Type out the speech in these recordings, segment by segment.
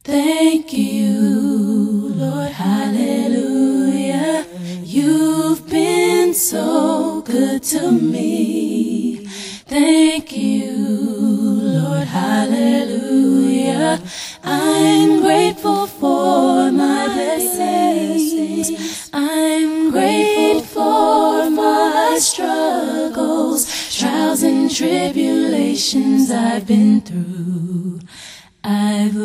Thank you, Lord, hallelujah. You've been so good to me. Thank you, Lord, hallelujah. I'm grateful for my blessings. I'm grateful for my struggles, trials and tribulations I've been through. I've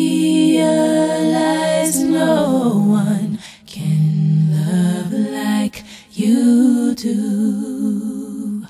realized no one can love like you do.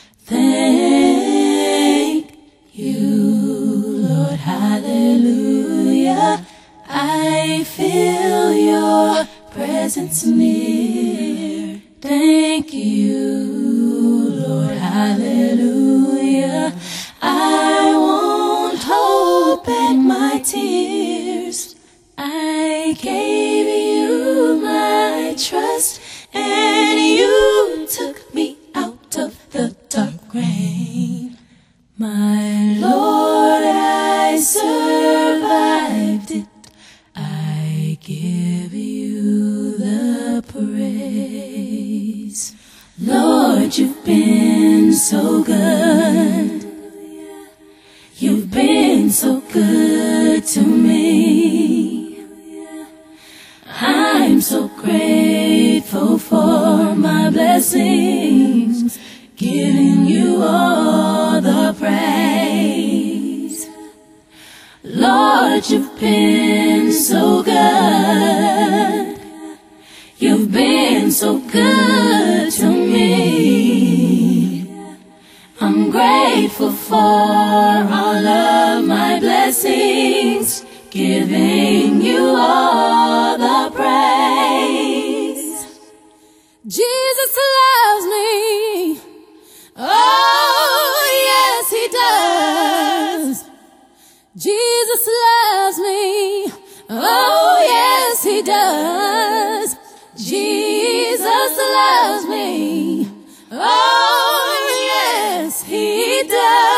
Thank you, Lord, hallelujah. I feel your presence near. Thank you, Lord, hallelujah. I won't hold back my tears. I gave you my trust, and you took me out of the dark rain. My Lord, I survived it. I give you the praise. Lord, you've been so good. You've been so good to me. I'm so grateful for my blessings, giving you all the praise. Lord, you've been so good. You've been so good to me. I'm grateful for all of my blessings, giving you all the praise. Jesus loves me. Oh, yes, he does. Jesus loves me. Oh, yes, he does. Jesus loves me. Oh, yes, he does.